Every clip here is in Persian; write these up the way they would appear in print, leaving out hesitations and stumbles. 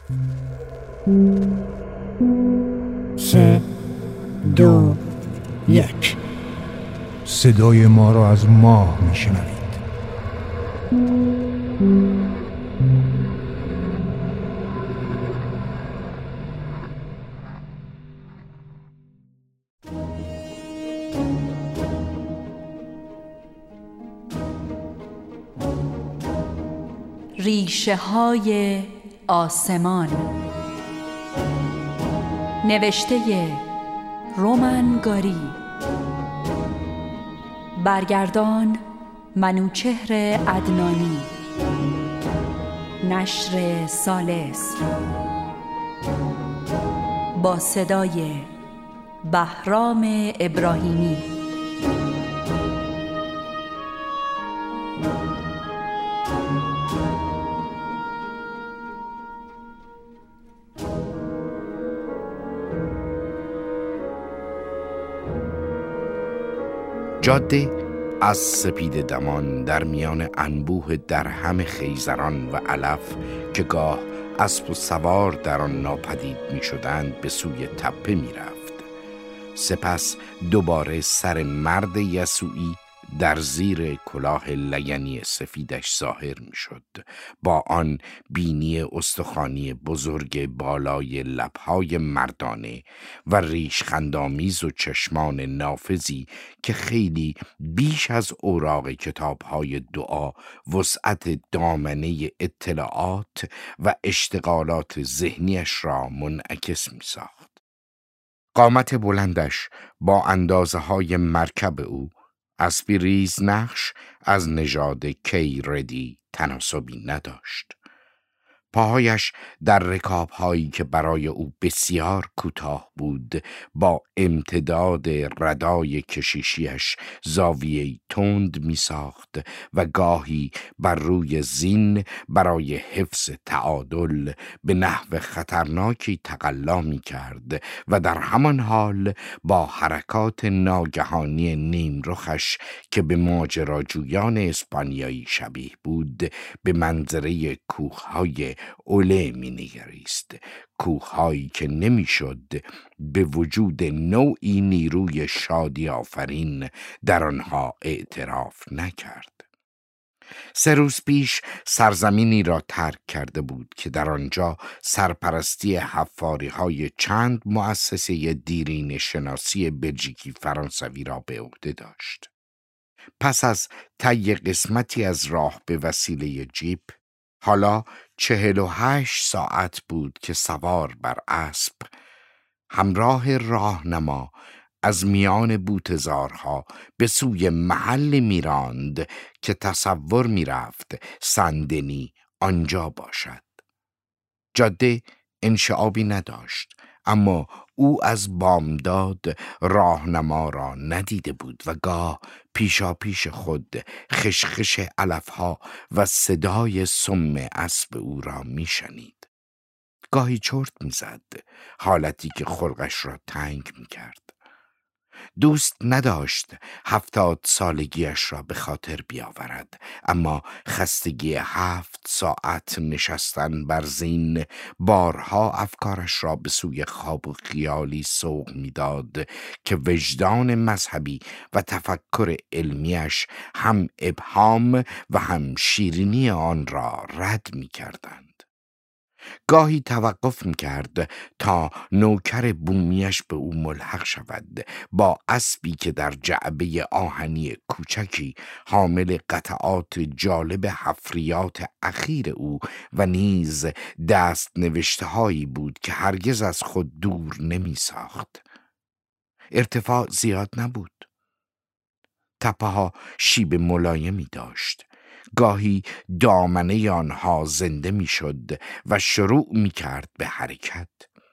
3 2 1. صدای ما را از ماه میشنوید. ریشه های آسمان. نوشته رومن گاری. برگردان منوچهر عدنانی. نشر ثالث. با صدای بهرام ابراهیمی. جاده از سپید دمان در میان انبوه درهم خیزران و علف که گاه اسب و سوار در آن ناپدید می شدند به سوی تپه می رفت. سپس دوباره سر مرد یسوعی در زیر کلاه لگنی سفیدش ظاهر می شد، با آن بینی استخوانی بزرگ بالای لبهای مردانه و ریشخندآمیز و چشمان نافذی که خیلی بیش از اوراق کتابهای دعا وسعت دامنه اطلاعات و اشتغالات ذهنیش را منعکس می ساخت. قامت بلندش با اندازه های مرکب او، اسبی ریز نقش از نژاد کیردی تناسبی نداشت. پاهایش در رکابهایی که برای او بسیار کوتاه بود با امتداد ردای کشیشیش زاویه‌ای تند می ساخت و گاهی بر روی زین برای حفظ تعادل به نحو خطرناکی تقلا می کرد و در همان حال با حرکات ناگهانی نیمرخش که به ماجراجویان اسپانیایی شبیه بود به منظره کوههای اوله می نگریست، کوههایی که نمیشد به وجود نوعی نیروی شادی آفرین در آنها اعتراف نکرد. 3 روز پیش سرزمینی را ترک کرده بود که در آنجا سرپرستی حفاری‌های چند مؤسسه دیرین شناسی بلژیکی فرانسوی را به عهده داشت. پس از طی قسمتی از راه به وسیله جیپ، حالا 48 ساعت بود که سوار بر اسب همراه راهنما از میان بوته‌زارها به سوی محلی میراند که تصور میرفت سندنی آنجا باشد. جاده انشعابی نداشت، اما او از بامداد راهنما را ندیده بود و گاه پیشاپیش خود خشخش علفها و صدای سم اسب او را میشنید. گاهی چرت میزد، حالتی که خلقش را تنگ میکرد. دوست نداشت 70 سالگیش را به خاطر بیاورد، اما خستگی 7 ساعت نشستن بر زین بارها افکارش را به سوی خواب و خیالی سوق میداد که وجدان مذهبی و تفکر علمیش هم ابهام و هم شیرینی آن را رد می‌کردند. گاهی توقف می‌کرد تا نوکر بومیش به او ملحق شود با اسبی که در جعبه آهنی کوچکی حامل قطعات جالب حفریات اخیر او و نیز دست نوشته‌هایی بود که هرگز از خود دور نمی‌ساخت. ارتفاع زیاد نبود. تپه‌ها شیب ملایمی داشت. گاهی دامنه آنها زنده میشد و شروع میکرد به حرکت.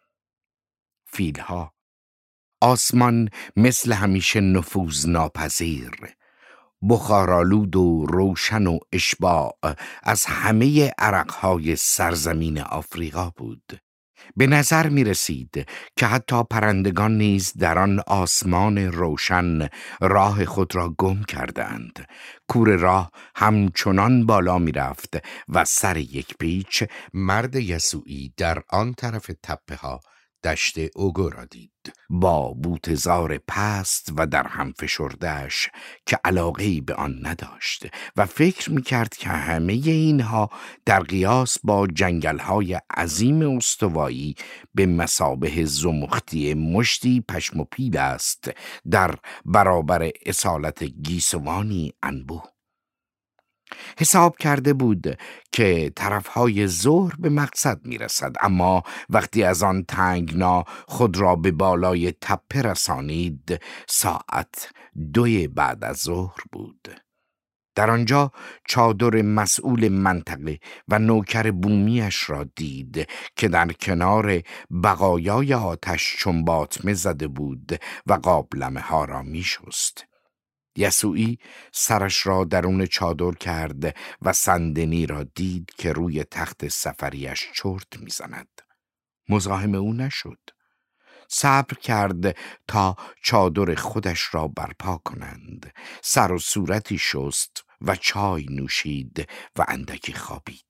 فیلها. آسمان مثل همیشه نفوذ ناپذیر، بخارآلود و روشن و اشباع از همه عرقهای سرزمین آفریقا بود. به نظر می رسید که حتی پرندگان نیز در آن آسمان روشن راه خود را گم کردند. کور راه همچنان بالا می رفت و سر یک پیچ مرد یسوعی در آن طرف تپه ها دشت اوگو را دید، با بوتزار پست و در هم فشرده‌اش که علاقه‌ای به آن نداشت و فکر می‌کرد که همه اینها در قیاس با جنگل‌های عظیم استوایی به مثابه زمختی مشتی پشم و پیل است در برابر اصالت گیسوانی انبوه. حساب کرده بود که طرفهای ظهر به مقصد میرسد، اما وقتی از آن تنگنا خود را به بالای تپه رسانید ساعت 2 بعد از ظهر بود. در آنجا چادر مسئول منطقه و نوکر بومیش را دید که در کنار بقایای آتش چنباتمه زده بود و قابلمه ها را می شست. یسوعی سرش را درون چادر کرد و سندنی را دید که روی تخت سفریش چرت می‌زند. مزاحم او نشد. صبر کرد تا چادر خودش را برپا کنند. سر و صورتی شست و چای نوشید و اندکی خوابید.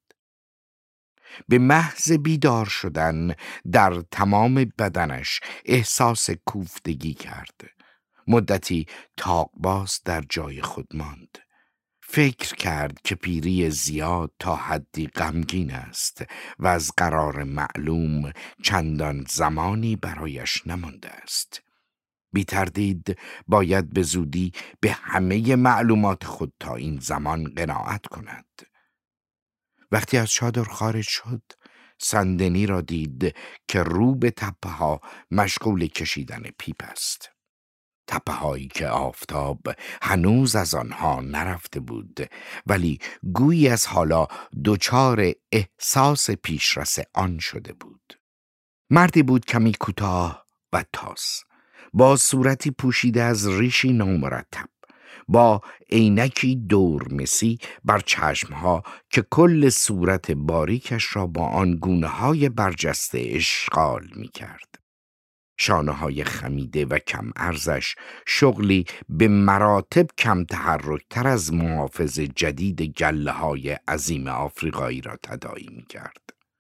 به محض بیدار شدن در تمام بدنش احساس کوفتگی کرد. مدتی تاقباز در جای خود ماند. فکر کرد که پیری زیاد تا حدی غمگین است و از قرار معلوم چندان زمانی برایش نمانده است. بی تردید باید به زودی به همه معلومات خود تا این زمان قناعت کند. وقتی از چادر خارج شد، سندنی را دید که رو به تپه ها مشغول کشیدن پیپ است. تپه هایی که آفتاب هنوز از آنها نرفته بود، ولی گویی از حالا دچار احساس پیشرس آن شده بود. مردی بود کمی کوتاه و تاس، با صورتی پوشیده از ریشی نامرتب، با عینکی دورمسی بر چشمها که کل صورت باریکش را با آن گونه‌های برجسته اشغال می کرد. شانه‌های خمیده و کم ارزش شغلی به مراتب کم تحرکتر از محافظ جدید گله‌های عظیم آفریقایی را تداعی می‌کرد.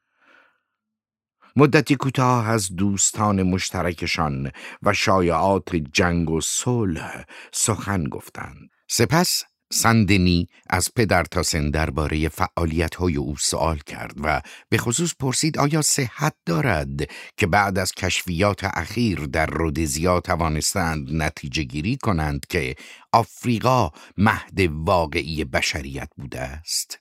مدتی کوتاه از دوستان مشترکشان و شایعات جنگ و صلح سخن گفتند. سپس سندنی از پدرتاسن درباره فعالیت‌های او سوال کرد و به خصوص پرسید آیا صحت دارد که بعد از کشفیات اخیر در رودزیا توانستند نتیجه گیری کنند که آفریقا مهد واقعی بشریت بوده است.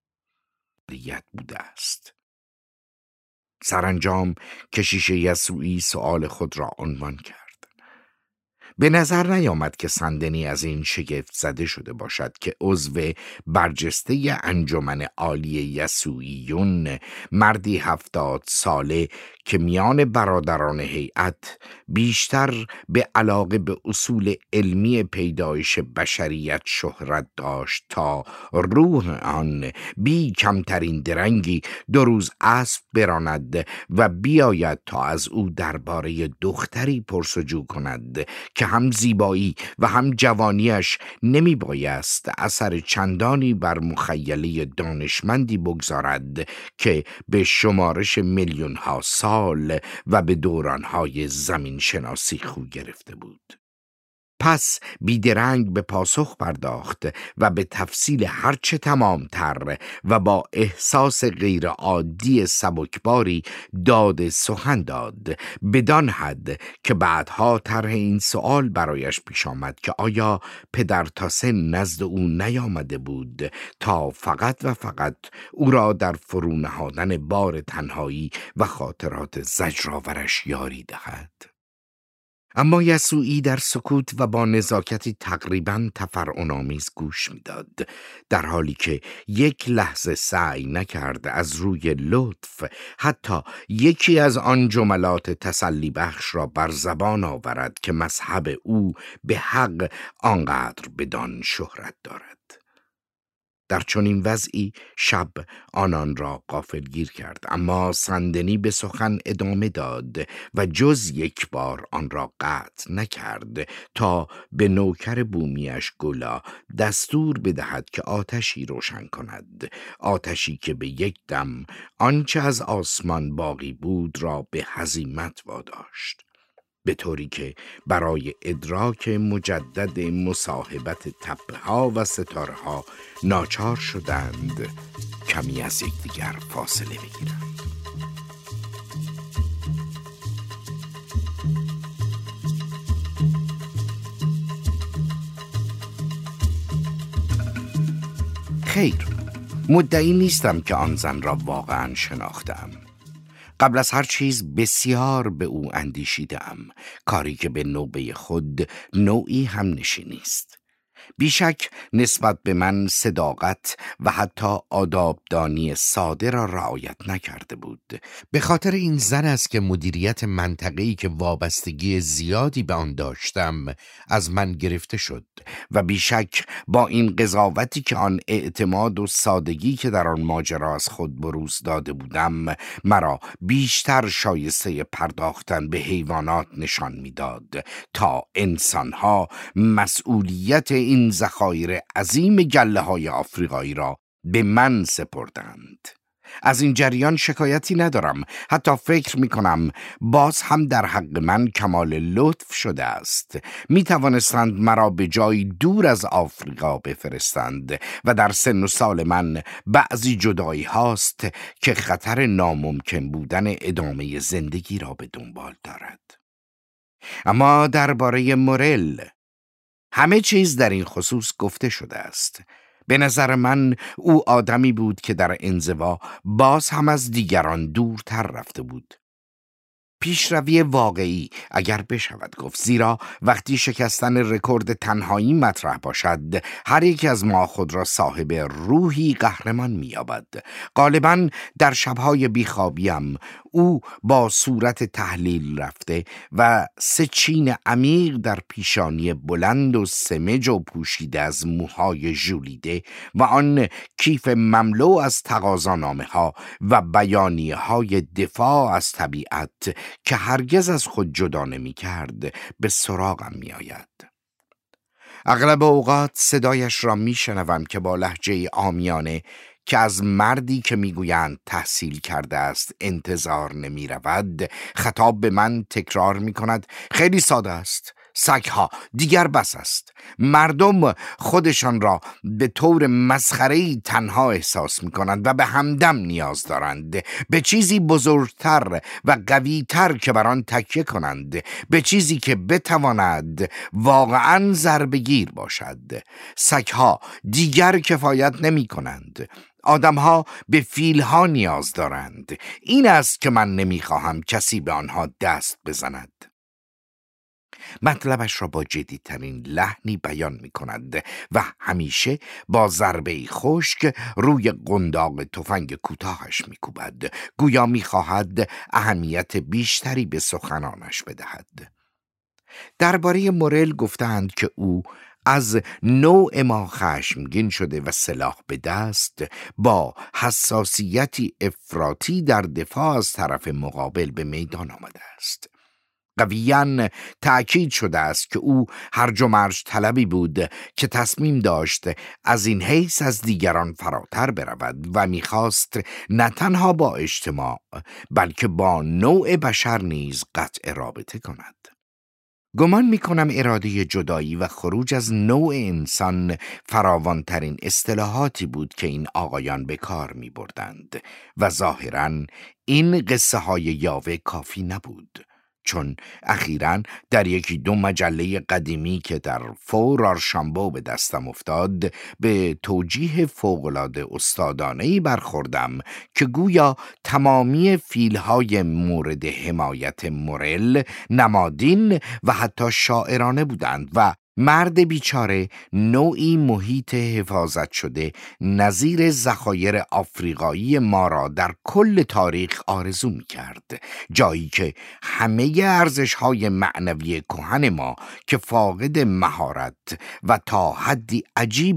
سرانجام کشیش یسوعی سؤال خود را عنوان کرد. به نظر نیامد که سندنی از این شگفت زده شده باشد که عضو برجسته انجمن عالی یسوعیون، مردی 70 ساله که میان برادران هیئت بیشتر به علاقه به اصول علمی پیدایش بشریت شهرت داشت تا روح آن بی کمترین درنگی 2 روز اسب براند و بیاید تا از او درباره دختری پرسجو کند که هم زیبایی و هم جوانیش نمی بایست اثر چندانی بر مخیله دانشمندی بگذارد که به شمارش میلیون ها سال و به دورانهای زمین شناسی خو گرفته بود. پس بیدرنگ به پاسخ پرداخت و به تفصیل هرچه تمامتر و با احساس غیر عادی سبکباری داد سخن داد، بدان حد که بعدها طرح این سوال برایش پیش آمد که آیا پدرتاسن نزد او نیامده بود تا فقط و فقط او را در فرو نهادن بار تنهایی و خاطرات زجرآورش یاری دهد. اما یسوعی در سکوت و با نزاکتی تقریباً تفرعن‌آمیز گوش می‌داد، در حالی که یک لحظه سعی نکرد از روی لطف حتی یکی از آن جملات تسلی بخش را بر زبان آورد که مذهب او به حق آنقدر بدان شهرت دارد. در چنین وضعی شب آنان را غافلگیر کرد، اما سندنی به سخن ادامه داد و جز یک بار آن را قطع نکرد تا به نوکر بومیش گلا دستور بدهد که آتشی روشن کند، آتشی که به یک دم آنچه از آسمان باقی بود را به هزیمت واداشت، به طوری که برای ادراک مجدد مصاحبت تپه‌ها و ستاره‌ها ناچار شدند کمی از یکدیگر فاصله بگیرند. خیر، مدعی نیستم که آن زن را واقعا شناختم. قبل از هر چیز بسیار به او اندیشیدم، کاری که به نوبه خود نوعی همنشینی است. بیشک نسبت به من صداقت و حتی آدابدانی ساده را رعایت نکرده بود. به خاطر این زن است که مدیریت منطقه‌ای که وابستگی زیادی به آن داشتم از من گرفته شد و بیشک با این قضاوتی که آن اعتماد و سادگی که در آن ماجرا از خود بروز داده بودم مرا بیشتر شایسته پرداختن به حیوانات نشان میداد تا انسانها مسئولیت این ذخایر عظیم گله‌های آفریقایی را به من سپردند. از این جریان شکایتی ندارم، حتی فکر می‌کنم باز هم در حق من کمال لطف شده است. می‌توانستند مرا به جایی دور از آفریقا بفرستند و در سن و سال من بعضی جدایی هاست که خطر ناممکن بودن ادامه زندگی را به دنبال دارد. اما درباره مورل همه چیز در این خصوص گفته شده است. به نظر من او آدمی بود که در انزوا باز هم از دیگران دورتر رفته بود. پیشروی واقعی اگر بشود گفت، زیرا وقتی شکستن رکورد تنهایی مطرح باشد هر یک از ما خود را صاحب روحی قهرمان می‌یابد. غالباً در شب‌های بیخوابیم او با صورت تحلیل رفته و سه چین عمیق در پیشانی بلند و سمج و پوشیده از موهای ژولیده و آن کیف مملو از تقاضانامه‌ها و بیانیه‌های دفاع از طبیعت که هرگز از خود جدا نمی کرد به سراغم می آید. اغلب اوقات صدایش را می شنوم که با لهجه عامیانه که از مردی که می گویند تحصیل کرده است انتظار نمی رود خطاب به من تکرار می کند: خیلی ساده است، سگها دیگر بس است. مردم خودشان را به طور مسخره‌ای تنها احساس می‌کنند و به همدم نیاز دارند، به چیزی بزرگتر و قوی‌تر که بر آن تکیه کنند، به چیزی که بتواند واقعاً ضربه‌گیر باشد. سگها دیگر کفایت نمی‌کنند. آدم‌ها به فیل‌ها نیاز دارند. این است که من نمی‌خواهم کسی به آنها دست بزند. مطلبش را با جدی‌ترین لحنی بیان می کند و همیشه با ضربه‌ای خشک روی قنداق تفنگ کوتاهش می کوبد، گویا می خواهد اهمیت بیشتری به سخنانش بدهد. درباره مورل گفتند که او از نوع ما خشمگین شده و سلاح به دست با حساسیتی افراطی در دفاع از طرف مقابل به میدان آمده است. قویاً تأکید شده است که او هرج و مرج طلبی بود که تصمیم داشت از این حیث از دیگران فراتر برود و می‌خواست نه تنها با اجتماع بلکه با نوع بشر نیز قطع رابطه کند. گمان می‌کنم اراده جدایی و خروج از نوع انسان فراوان‌ترین اصطلاحاتی بود که این آقایان به کار می‌بردند و ظاهراً این قصه های یاوه کافی نبود، چون اخیراً در یکی دو مجله قدیمی که در فور آرشامبو به دستم افتاد به توجیه فوق‌العاده استادانه‌ای برخوردم که گویا تمامی فیل‌های مورد حمایت مورل نمادین و حتی شاعرانه بودند و مرد بیچاره نوعی محیط حفاظت شده نظیر ذخایر آفریقایی ما را در کل تاریخ آرزو می کرد، جایی که همه ارزش‌های معنوی کهن ما که فاقد مهارت و تا حدی عجیب و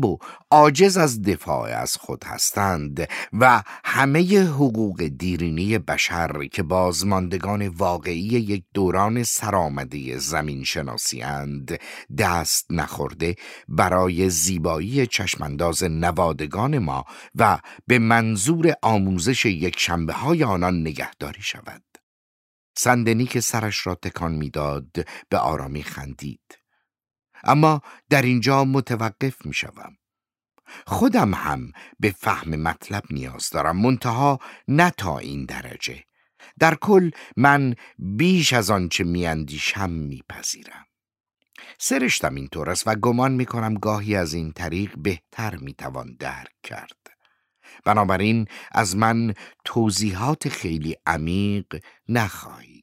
عاجز از دفاع از خود هستند و همه حقوق دیرینی بشر که بازماندگان واقعی یک دوران سرآمده زمین شناسی‌اند دست نخورده برای زیبایی چشمانداز نوادگان ما و به منظور آموزش یک شنبه‌های آنان نگهداری شود. سندنی که سرش را تکان میداد به آرامی خندید. اما در اینجا متوقف می شوم. خودم هم به فهم مطلب نیاز دارم، منتها نه تا این درجه. در کل من بیش از آنچه میاندیشم میپذیرم. سرشتم اینطور است و گمان میکنم گاهی از این طریق بهتر میتوان درک کرد. بنابراین از من توضیحات خیلی عمیق نخواهید.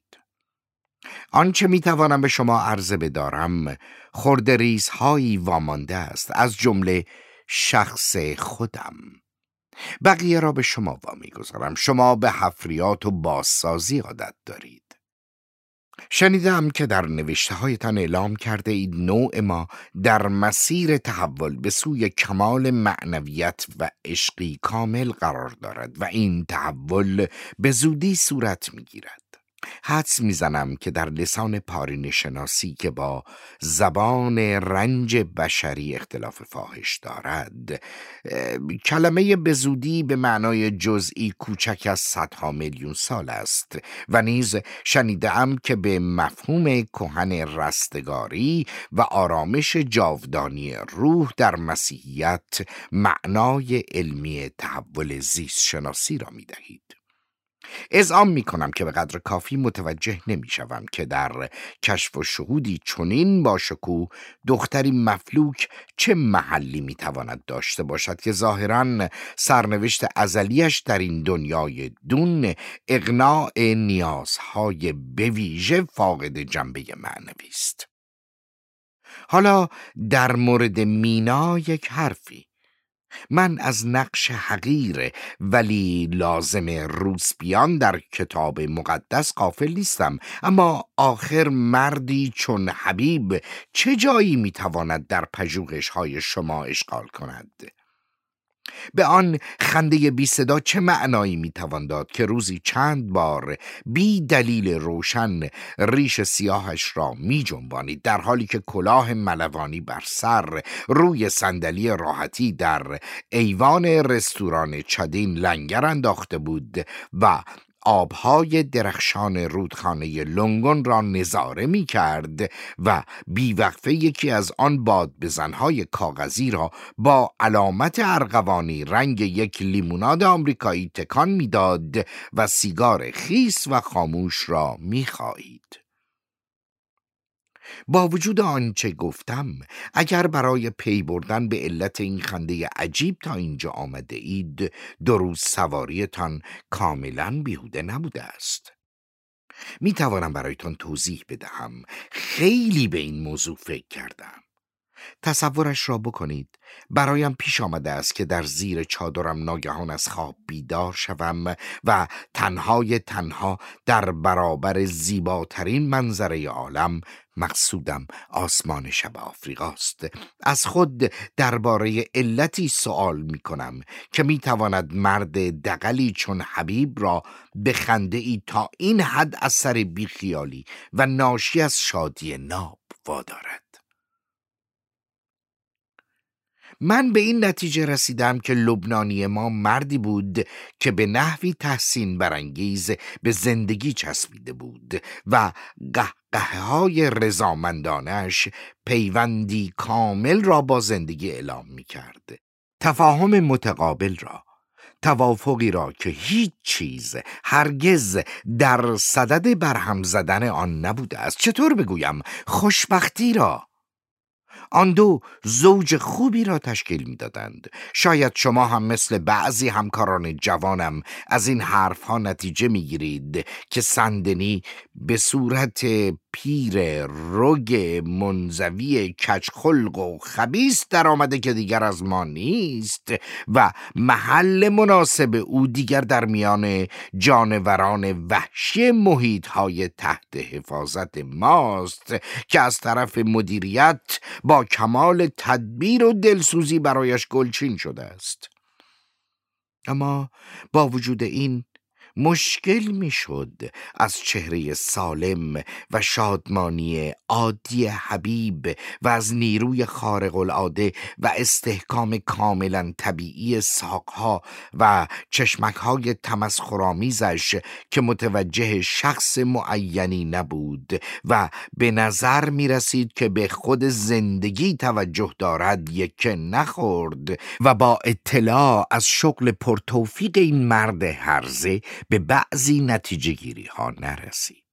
آنچه میتوانم به شما عرضه بدارم خردریزهایی وامانده است، از جمله شخص خودم. بقیه را به شما وامیگذارم. شما به حفریات و بازسازی عادت دارید. شنیدم که در نوشته هایتان اعلام کرده اید نوع ما در مسیر تحول به سوی کمال معنویت و عشقی کامل قرار دارد و این تحول به زودی صورت میگیرد. حدس میزنم که در لسان پارینه شناسی که با زبان رنج بشری اختلاف فاحش دارد، کلمه به زودی به معنای جزئی کوچک از صدها میلیون سال است و نیز شنیدم که به مفهوم کهن رستگاری و آرامش جاودانی روح در مسیحیت معنای علمی تحول زیست شناسی را میدهید. اذعان می کنم که به قدر کافی متوجه نمی شوم که در کشف و شهودی چنین با شکوه دختری مفلوک چه محلی می تواند داشته باشد که ظاهراً سرنوشت ازلیش در این دنیای دون اقناع نیازهای بویژه فاقد جنبه معنوی است. حالا در مورد مینا یک حرفی. من از نقش حقیر ولی لازم روسپیان در کتاب مقدس غافل نیستم، اما آخر مردی چون حبیب چه جایی میتواند در پژوهش‌های شما اشغال کند؟ به آن خنده بی صدا چه معنایی میتوان داد که روزی چند بار بی دلیل روشن ریش سیاهش را می جنبانید، در حالی که کلاه ملوانی بر سر روی صندلی راحتی در ایوان رستوران چادین لنگر انداخته بود و آبهای درخشان رودخانه لنگون را نظاره می کرد و بیوقفه یکی از آن باد بزنهای کاغذی را با علامت ارغوانی رنگ یک لیموناد آمریکایی تکان می داد و سیگار خیس و خاموش را می خایید. با وجود آنچه گفتم، اگر برای پی بردن به علت این خنده عجیب تا اینجا آمده اید، 2 روز سواریتان کاملا بیهوده نبوده است. می توانم برایتان توضیح بدهم. خیلی به این موضوع فکر کردم. تصورش را بکنید. برایم پیش آمده است که در زیر چادرم ناگهان از خواب بیدار شوم و تنها در برابر زیباترین منظره عالم، مقصودم آسمان شب آفریقاست، از خود درباره علتی سوال می کنم که می تواند مرد دغلی چون حبیب را به خنده ای تا این حد از سر بیخیالی و ناشی از شادی ناب وادارد. من به این نتیجه رسیدم که لبنانی ما مردی بود که به نحوی تحسین برانگیز به زندگی چسبیده بود و قهقه‌های رضامندانش پیوندی کامل را با زندگی اعلام می کرد. تفاهم متقابل را، توافقی را که هیچ چیز هرگز در صدد برهم زدن آن نبوده است. چطور بگویم؟ خوشبختی را. آن 2 زوج خوبی را تشکیل می دادند. شاید شما هم مثل بعضی همکاران جوانم از این حرفها نتیجه می گیرید که سندنی به صورت پیر رگ منزوی کجخلق و خبیث در آمده که دیگر از ما نیست و محل مناسب او دیگر در میان جانوران وحشی محیط‌های تحت حفاظت ماست که از طرف مدیریت با کمال تدبیر و دلسوزی برایش گلچین شده است. اما با وجود این مشکل میشد از چهره سالم و شادمانی عادی حبیب و از نیروی خارق العاده و استحکام کاملا طبیعی ساقها و چشمکهای تمسخرآمیزش که متوجه شخص معینی نبود و به نظر می رسید که به خود زندگی توجه دارد یک نخورد و با اطلاع از شغل پرتوفیق این مرد هرزه به بعضی نتیجه گیری ها نرسید.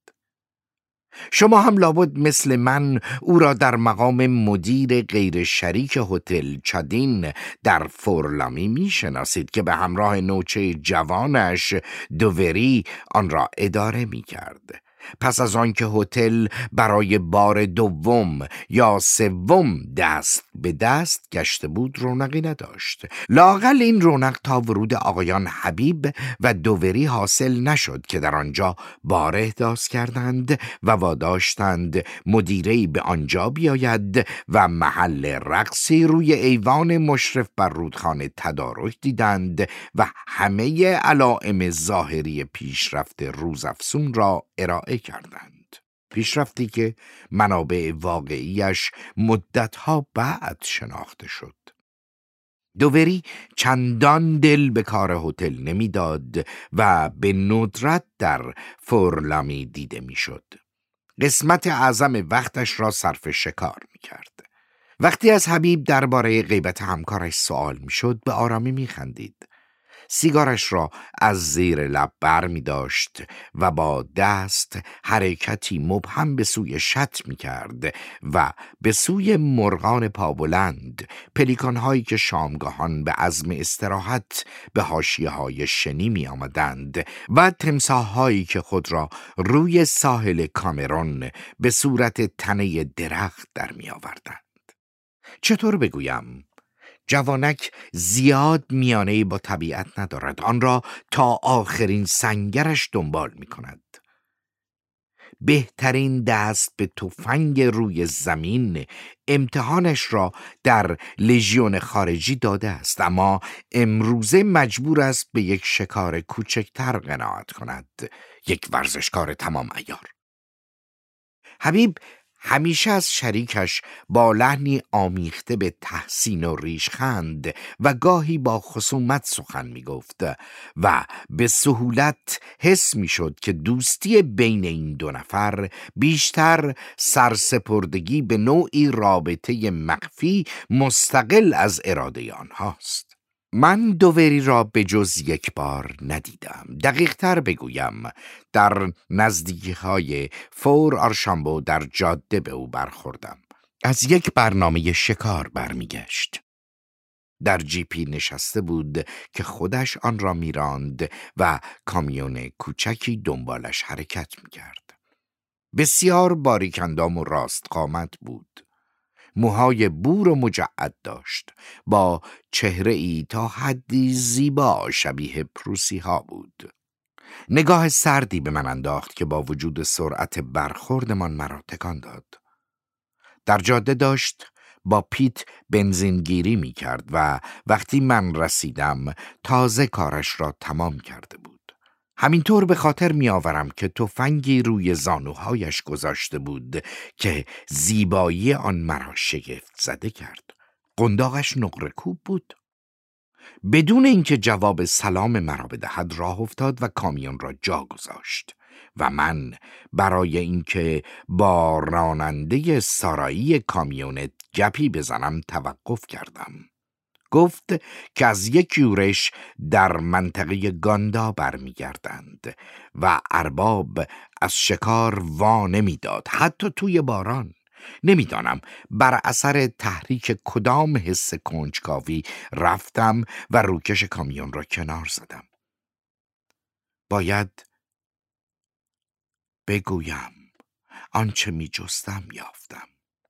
شما هم لابد مثل من او را در مقام مدیر غیر شریک هتل چادین در فورلامی می شناسید که به همراه نوچه جوانش دووری آن را اداره می کرد. پس از آن که هتل برای بار دوم یا سوم دست به دست گشته بود رونقی نداشت. لااقل این رونق تا ورود آقایان حبیب و دووری حاصل نشد که در آنجا بار احداث کردند و واداشتند مدیری به آنجا بیاید و محل رقصی روی ایوان مشرف بر رودخانه تدارک دیدند و همه علائم ظاهری پیشرفت روزافزون را ارائه کردند. پیشرفتی که منابع واقعیش مدتها بعد شناخته شد. دووری چندان دل به کار هتل نمیداد و به ندرت در فورلامی دیده میشد. قسمت اعظم وقتش را صرف شکار میکرد. وقتی از حبیب درباره غیبت همکارش سوال میشد به آرامی میخندید. سیگارش را از زیر لب بر می داشت و با دست حرکتی مبهم به سوی شط می کرد و به سوی مرغان پابلند، پلیکان‌هایی که شامگاهان به عزم استراحت به حاشیه‌های شنی می آمدند و تمساح‌هایی که خود را روی ساحل کامرون به صورت تنه درخت در می آوردند. چطور بگویم؟ جوانک زیاد میانه‌ای با طبیعت ندارد، آن را تا آخرین سنگرش دنبال می کند. بهترین دست به تفنگ روی زمین امتحانش را در لژیون خارجی داده است، اما امروزه مجبور است به یک شکار کوچکتر قناعت کند، یک ورزشکار تمام عیار. حبیب همیشه از شریکش با لحنی آمیخته به تحسین و ریشخند و گاهی با خصومت سخن می گفت و به سهولت حس می شد که دوستی بین این دو نفر بیشتر سرسپردگی به نوعی رابطه مخفی مستقل از اراده آنهاست. من دووری را به جز یک بار ندیدم. دقیق تر بگویم در نزدیکی‌های فور آرشامبو در جاده به او برخوردم. از یک برنامه شکار برمیگشت. در جیپی نشسته بود که خودش آن را میراند و کامیون کوچکی دنبالش حرکت میکرد. بسیار باریکندام و راست قامت بود. موهای بور و مجعد داشت، با چهره ای تا حدی زیبا شبیه پروسی ها بود. نگاه سردی به من انداخت که با وجود سرعت برخوردمان مرا تکان داد. در جاده داشت با پیت بنزینگیری می کرد و وقتی من رسیدم تازه کارش را تمام کرده بود. همینطور به خاطر می آورم که تفنگی روی زانوهایش گذاشته بود که زیبایی آن مرا شگفت زده کرد. قنداقش نقره‌کوب بود. بدون اینکه جواب سلام مرا بدهد راه افتاد و کامیون را جا گذاشت و من برای اینکه با راننده سارایی کامیونت گپی بزنم توقف کردم. گفت که از یک یورش در منطقه گاندا برمیگردند و ارباب از شکار وا نمیداد، حتی توی باران. نمیدانم بر اثر تحریک کدام حس کنجکاوی رفتم و روکش کامیون را کنار زدم. باید بگویم آنچه می جستم یافتم.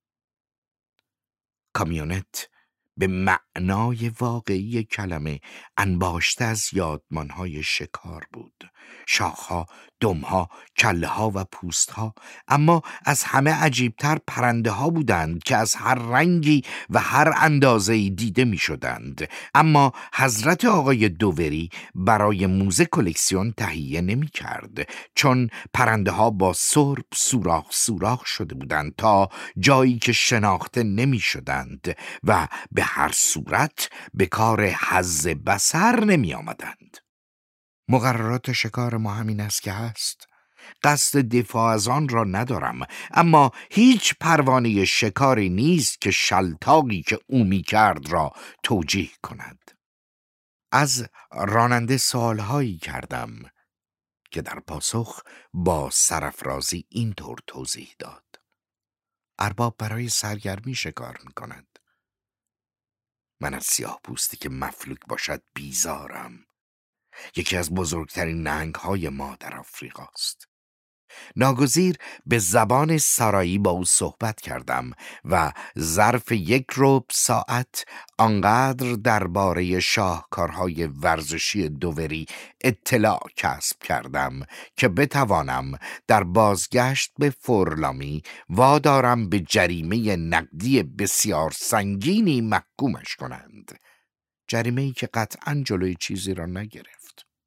کامیونت به معنای واقعی کلمه انباشته از یادمانهای شکار بود. شاخها، دمها، کله‌ها و پوستها، اما از همه عجیبتر پرنده ها بودند که از هر رنگی و هر اندازه‌ای دیده می شدند. اما حضرت آقای دووری برای موزه کلکسیون تهیه نمی کرد، چون پرنده ها با سرب سوراخ شده بودند تا جایی که شناخته نمی شدند و به هر صورت به کار حظ بصر نمی آمدند. مقررات شکار ما همین است که هست. قصد دفاع از آن را ندارم، اما هیچ پروانه شکاری نیست که شلتاقی که او می کرد را توجیه کند. از راننده سوالهایی کردم که در پاسخ با سرافرازی اینطور توضیح داد: ارباب برای سرگرمی شکار می کند. من از سیاه پوستی که مفلوک باشد بیزارم. یکی از بزرگترین نهنگ‌های ما در آفریقاست. ناگزیر به زبان سارایی با او صحبت کردم و ظرف 1 ربع ساعت آنقدر درباره شاهکارهای ورزشی دووری اطلاع کسب کردم که بتوانم در بازگشت به فورلامی وادارم به جریمه نقدی بسیار سنگینی محکومش کنند. جریمه‌ای که قطعاً جلوی چیزی را نگرفت.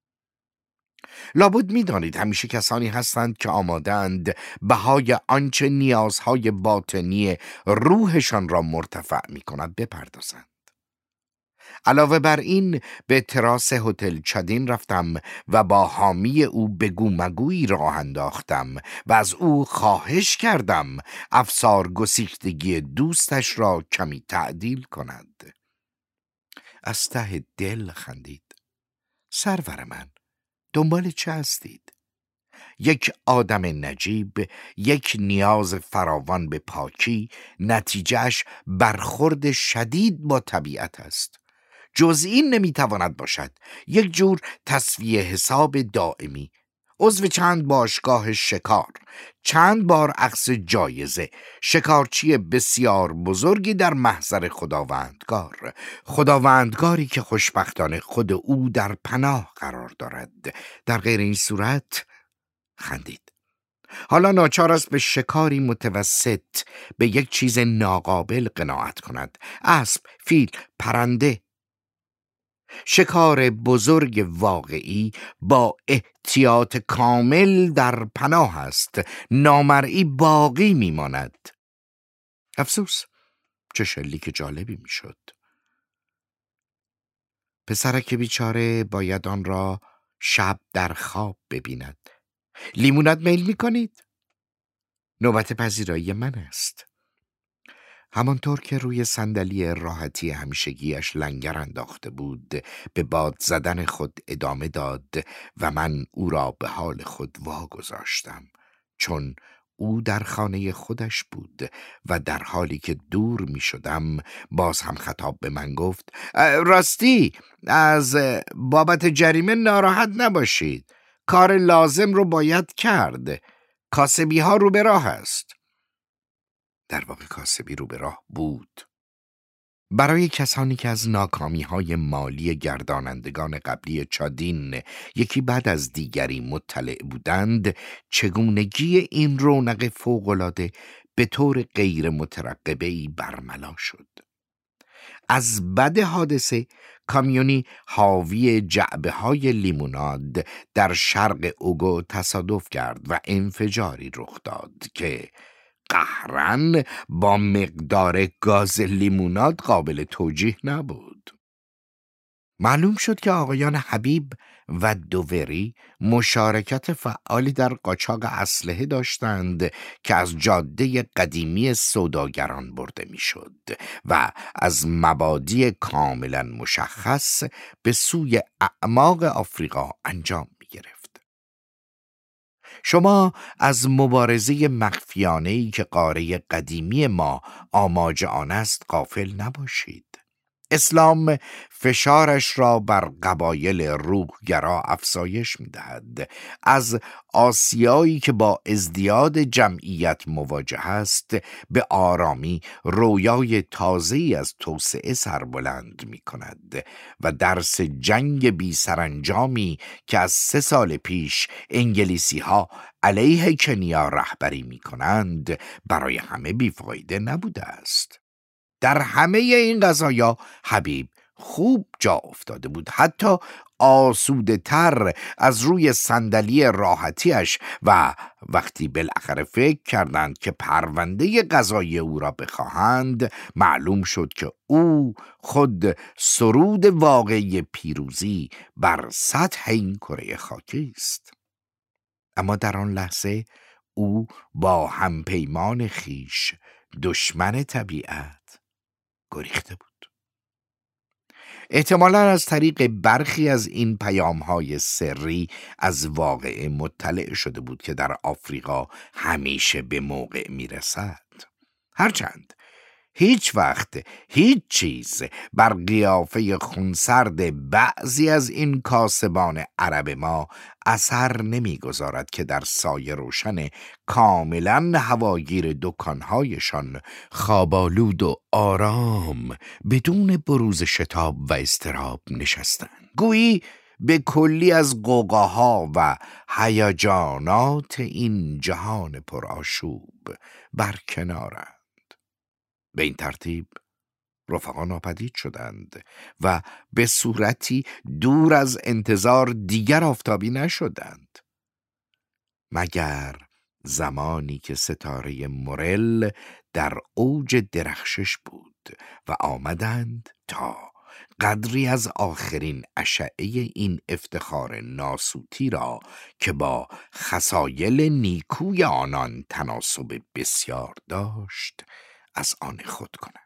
لابد می‌دانید همیشه کسانی هستند که آمادند بهای آنچه نیازهای باطنی روحشان را مرتفع می‌کند بپردازند. علاوه بر این به تراس هتل چادین رفتم و با حامی او بگو مگویی راه انداختم و از او خواهش کردم افسار گسیختگی دوستش را کمی تعدیل کند. از ته دل خندید. سرور من، دنبال چه هستید؟ یک آدم نجیب، یک نیاز فراوان به پاکی، نتیجهش برخورد شدید با طبیعت است. جز این نمیتواند باشد. یک جور تسویه حساب دائمی، عضو چند باشگاه شکار، چند بار اخذ جایزه، شکارچی بسیار بزرگی در محضر خداوندگاری که خوشبختانه خود او در پناه قرار دارد. در غیر این صورت خندید. حالا ناچار است به شکاری متوسط، به یک چیز ناقابل قناعت کند. اسب، فیل، پرنده. شکار بزرگ واقعی با احتیاط کامل در پناه است. نامرئی باقی میماند. افسوس، چه شلیک جالبی میشد. پسرک بیچاره باید آن را شب در خواب ببیند. لیموناد میل میکنید؟ نوبت پذیرایی من است. همانطور که روی صندلی راحتی همیشگیش لنگر انداخته بود به باد زدن خود ادامه داد و من او را به حال خود واگذاشتم، چون او در خانه خودش بود و در حالی که دور می شدم باز هم خطاب به من گفت: راستی از بابت جریمه ناراحت نباشید. کار لازم رو باید کرد. کاسبی ها رو به راه است. در واقع کاسبی رو به راه بود. برای کسانی که از ناکامی‌های مالی گردانندگان قبلی چادین یکی بعد از دیگری مطلع بودند، چگونگی این رونق فوق‌العاده به طور غیر مترقبه‌ای برملا شد. از بد حادثه کامیونی حاوی جعبه‌های لیموناد در شرق اوگو تصادف کرد و انفجاری رخ داد که قهراً با مقدار گاز لیموناد قابل توجیه نبود. معلوم شد که آقایان حبیب و دووری مشارکت فعالی در قاچاق اسلحه داشتند که از جاده قدیمی سوداگران برده میشد و از مبادی کاملا مشخص به سوی اعماق آفریقا انجام می گرفت. شما از مبارزه مخفیانه‌ای که قاره قدیمی ما آماج آن است غافل نباشید. اسلام فشارش را بر قبایل روحگرا افزایش می‌دهد. از آسیایی که با ازدیاد جمعیت مواجه است به آرامی رویای تازه‌ای از توسعه سربلند می‌کند و درس جنگ بی سرانجامی که از 3 سال پیش انگلیسی‌ها علیه کنیا رهبری می‌کنند برای همه بیفایده نبوده است. در همه این قضایا حبیب خوب جا افتاده بود، حتی آسوده تر از روی صندلی راحتیش، و وقتی بالاخره فکر کردند که پرونده قضایی او را بخواهند معلوم شد که او خود سرود واقعی پیروزی بر سطح این کره خاکی است. اما در آن لحظه او با همپیمان خیش، دشمن طبیعت، گریخته بود. احتمالاً از طریق برخی از این پیام‌های سری از واقعه مطلع شده بود که در آفریقا همیشه به موقع میرسد. هرچند هیچ وقت هیچ چیز بر قیافه خونسرد بعضی از این کاسبان عرب ما اثر نمیگذارد که در سایه روشن کاملا هواگیر دکانهایشان خوابالود و آرام بدون بروز شتاب و اضطراب نشستند، گویی به کلی از غوغاها و هیجانات این جهان پرآشوب برکنارند. به این ترتیب رفقا ناپدید شدند و به صورتی دور از انتظار دیگر آفتابی نشدند، مگر زمانی که ستاره مورل در اوج درخشش بود و آمدند تا قدری از آخرین اشعه این افتخار ناسوتی را که با خصایل نیکوی آنان تناسب بسیار داشت از آن خود کنند.